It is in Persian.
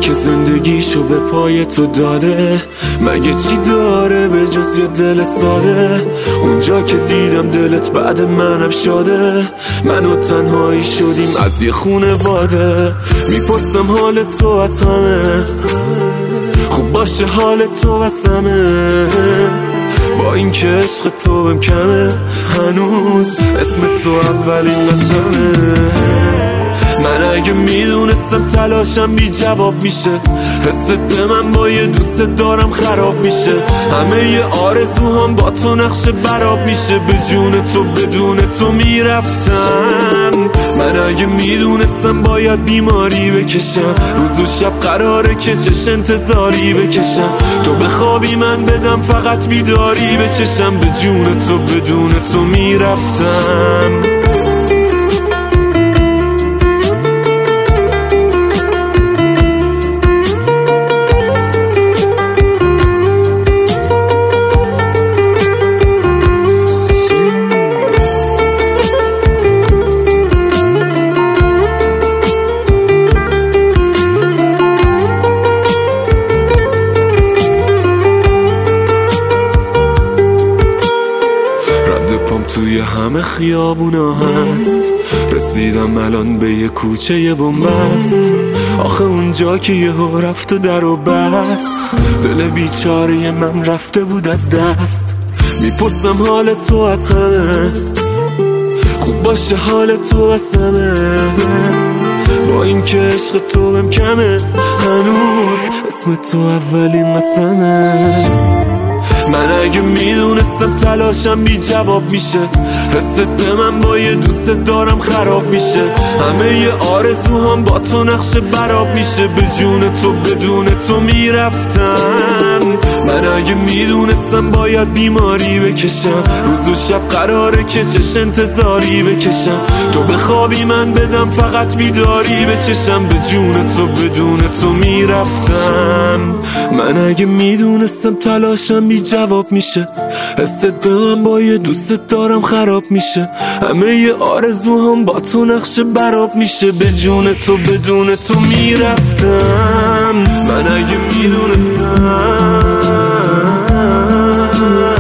که زندگیشو به پای تو داده، مگه چی داره به جز یه دل ساده؟ اونجا که دیدم دلت بعد منم شاده، من و تنهایی شدیم از یه خونواده. میپرسم حال تو از همه، خوب باشه حال تو از همه، با این که عشق تو بهم کمه، هنوز اسم تو اولین قسمه. من اگه میدونستم تلاشم بی جواب میشه، حست به من با یه دوست دارم خراب میشه، همه ی آرزوهام با تو نقشه براب میشه، به جون تو بدون تو میرفتم. من اگه میدونستم باید بیماری بکشم، روز و شب قراره که چش انتظاری بکشم، تو بخوابی من بدم فقط بیداری بچشم، به جون تو بدون تو میرفتم. توی همه خیابونا هست، رسیدم الان به یه کوچه بنبست، آخه اونجا که یهو رفت و در و بست، دل بیچاره من رفته بود از دست. میپرسم حال تو از همه، خوب باشه حال تو از همه، با این که عشق تو بهم کمه، هنوز اسم تو اولین قسمه. من اگه میدونستم تلاشم بی جواب میشه، حست به من با یه دوست دارم خراب میشه، همه ی آرزوهام با تو نقشه براب میشه، به جون تو بدون تو میرفتم. من اگه میدونستم باید بیماری بکشم، روز و شب قراره که چش انتظاری بکشم، تو بخوابی من بدم فقط بیداری بچشم، به جون تو بدون تو میرفتم. من اگه میدونستم تلاشم بی جواب میشه، حست به من با یه دوست دارم خراب میشه، همه ی آرزوهام با تو نقشه براب میشه، به جون تو بدون تو میرفتم. من اگه میدونستم